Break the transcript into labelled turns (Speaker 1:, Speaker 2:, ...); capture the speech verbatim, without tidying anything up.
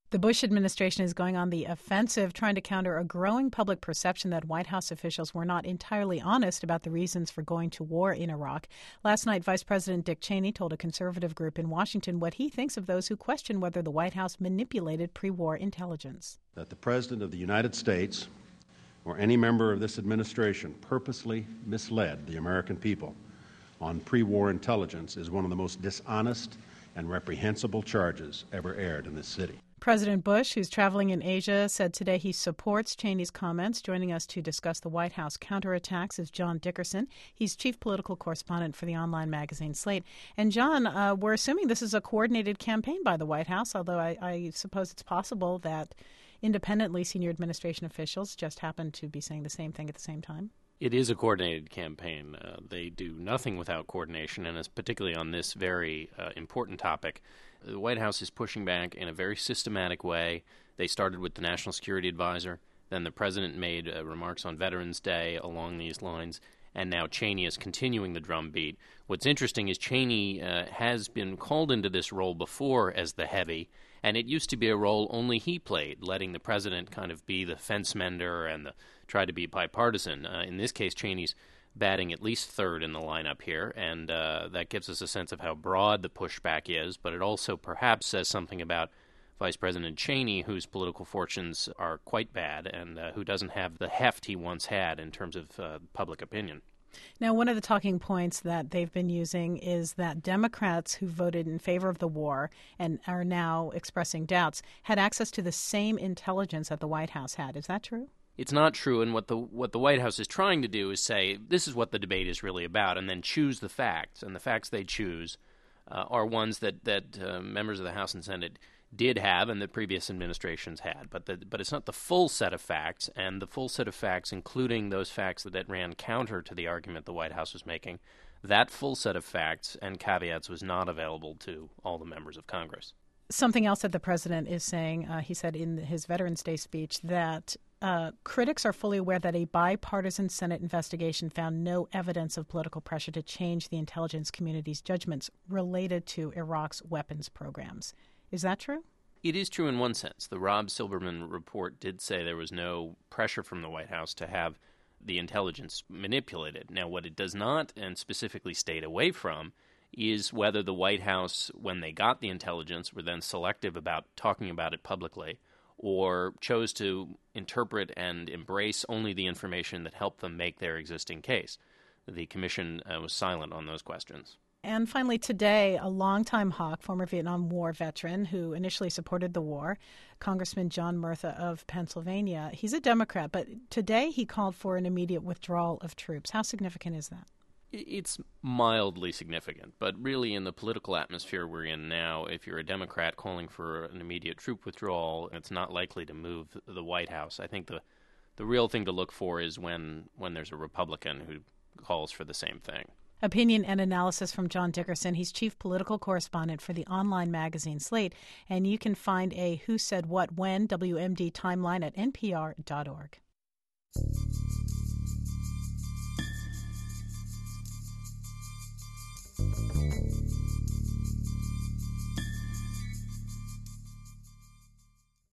Speaker 1: The Bush administration is going on the offensive, trying to counter a growing public perception that White House officials were not entirely honest about the reasons for going to war in Iraq. Last night, Vice President Dick Cheney told a conservative group in Washington what he thinks of those who question whether the White House manipulated pre-war intelligence.
Speaker 2: That the President of the United States or any member of this administration purposely misled the American people on pre-war intelligence is one of the most dishonest and reprehensible charges ever aired in this city.
Speaker 1: President Bush, who's traveling in Asia, said today he supports Cheney's comments. Joining us to discuss the White House counterattacks is John Dickerson. He's chief political correspondent for the online magazine Slate. And John, uh, we're assuming this is a coordinated campaign by the White House, although I, I suppose it's possible that independently senior administration officials just happen to be saying the same thing at the same time.
Speaker 3: It is a coordinated campaign. Uh, they do nothing without coordination, and it's particularly on this very uh, important topic. The White House is pushing back in a very systematic way. They started with the National Security Advisor. Then the president made uh, remarks on Veterans Day along these lines. And now Cheney is continuing the drumbeat. What's interesting is Cheney uh, has been called into this role before as the heavy, and it used to be a role only he played, letting the president kind of be the fence mender and the, try to be bipartisan. Uh, in this case, Cheney's batting at least third in the lineup here, and uh, that gives us a sense of how broad the pushback is, but it also perhaps says something about Vice President Cheney, whose political fortunes are quite bad and uh, who doesn't have the heft he once had in terms of uh, public opinion.
Speaker 1: Now, one of the talking points that they've been using is that Democrats who voted in favor of the war and are now expressing doubts had access to the same intelligence that the White House had. Is that true?
Speaker 3: It's not true, and what the what the White House is trying to do is say, this is what the debate is really about, and then choose the facts. And the facts they choose uh, are ones that, that uh, members of the House and Senate did have and the previous administrations had. But the, but it's not the full set of facts, and the full set of facts, including those facts that, that ran counter to the argument the White House was making, that full set of facts and caveats was not available to all the members of Congress.
Speaker 1: Something else that the president is saying, uh, he said in his Veterans Day speech, that uh, critics are fully aware that a bipartisan Senate investigation found no evidence of political pressure to change the intelligence community's judgments related to Iraq's weapons programs. Is that true?
Speaker 3: It is true in one sense. The Rob Silberman report did say there was no pressure from the White House to have the intelligence manipulated. Now, what it does not, and specifically stayed away from, is whether the White House, when they got the intelligence, were then selective about talking about it publicly, or chose to interpret and embrace only the information that helped them make their existing case. The commission uh, was silent on those questions.
Speaker 1: And finally, today, a longtime hawk, former Vietnam War veteran who initially supported the war, Congressman John Murtha of Pennsylvania, he's a Democrat, but today he called for an immediate withdrawal of troops. How significant is that?
Speaker 3: It's mildly significant, but really in the political atmosphere we're in now, if you're a Democrat calling for an immediate troop withdrawal, it's not likely to move the White House. I think the the real thing to look for is when, when there's a Republican who calls for the same thing.
Speaker 1: Opinion and analysis from John Dickerson. He's chief political correspondent for the online magazine Slate, and you can find a Who Said What When W M D timeline at N P R dot org.